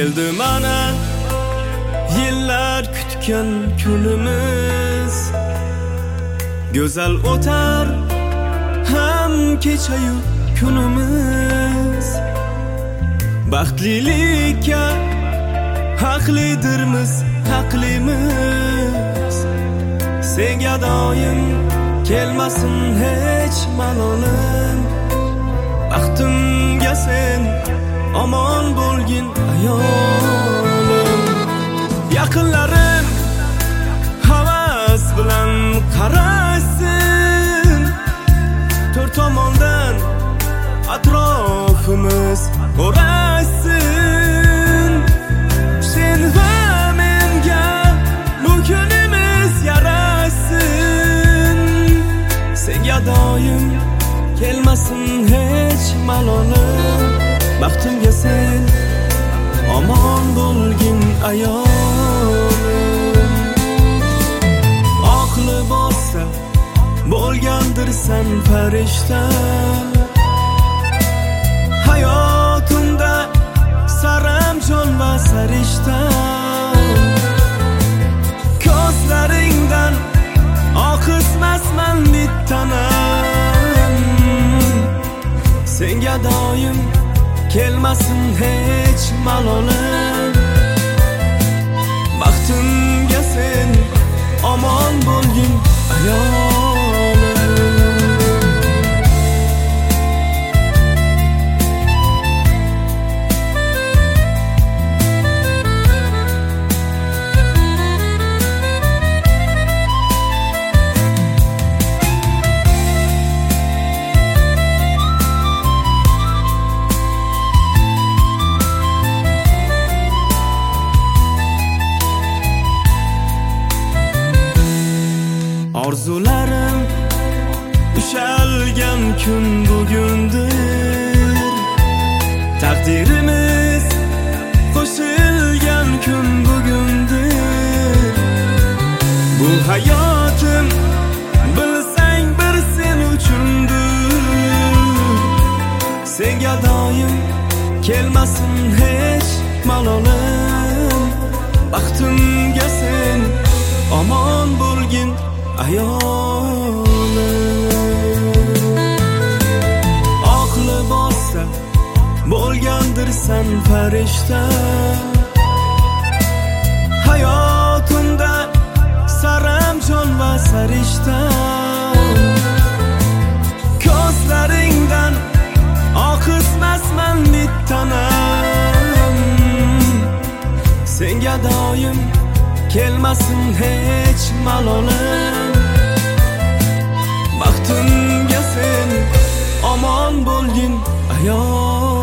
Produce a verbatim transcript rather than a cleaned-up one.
Keldi mana yillar kutgan kunimiz, go'zal o'tar ham kechayu kunimiz. Baxtlilikka haqlidirmiz, haqlimiz. Senga doim kelmasin hech malolim. Baxtimga sen omon bo'lgin ayolim. Yaqinlarim havas bilan qaraysin, to'rt tomondan atrofimiz o'raysin. Sen va menga bu kunimiz yaraysin. Senga doim kelmasin hech malolim. Baxtimga sen omon bo'lgin ayolim. Oq libosda bo'lgandirsan farishta, hayotimda saramjon va sarishta. Ko'zlaringdan oqizmasman bittanam. Senga doim kelmasin hech malolim. Baxtimga sen omon bo'lgin ayolim. Orzularim ushalgan kun bugundir. Taqdirimiz qo'shilgan kun bugundir. Bu hayotim bilsang bir sen uchundir. Senga doim kelmasin hech malolim. Baxtimga sen omon bo'lgin ayolim. Oq libosda bo'lgandirsan farishta, hayotimda saramjon va sarishta. Ko'zlaringdan oqizmasman bittanam. Senga doim kelmasin hech malolim. Baxtimga sen omon bo'lgin ayolim.